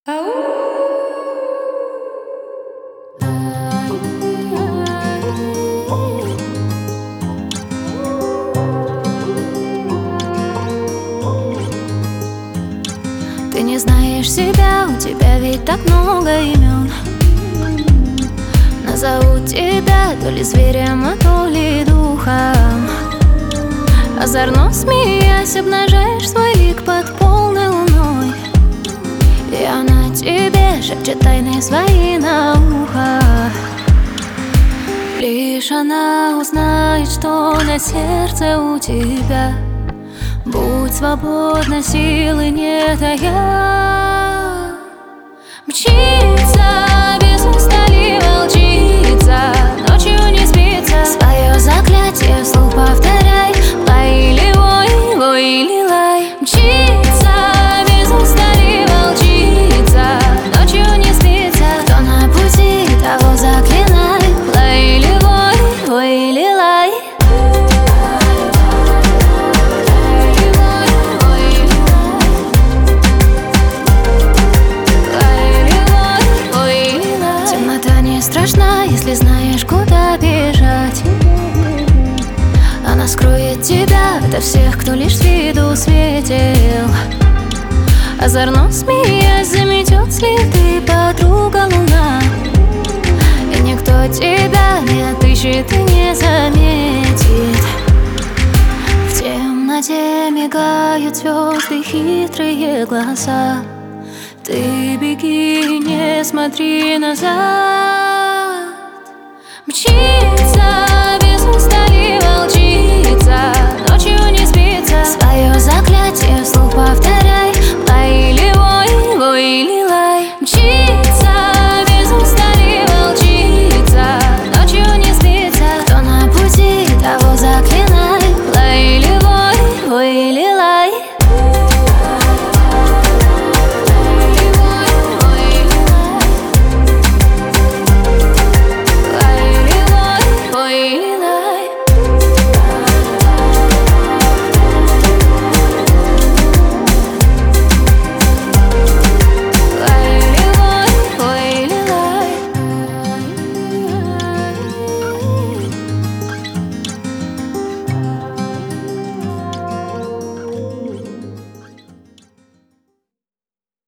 Ты не знаешь себя, у тебя ведь так много имен. Назовут тебя то ли зверем, а то ли духом. Озорно смеясь, обнажаешь свой лик под полной луной, и она тебе шепчет тайны свои на ухо. Лишь она узнает, что на сердце у тебя. Будь свободна, силы не тая. Мчится без устали, волчица, ночью не спится. Свое заклятие вслух повторяй. Лай или вой, вой или лай. Мчится без устали, волчица, ночью не спится. Кто на пути, того заклинай. Лай или вой, вой или лай. Страшна, если знаешь, куда бежать. Она скроет тебя ото всех, кто лишь с виду светил. Озорно смеясь, заметет следы подруга луна, и никто тебя не отыщет и не заметит. В темноте мигают звезды, хитрые глаза. Ты беги, не смотри назад. Мчи.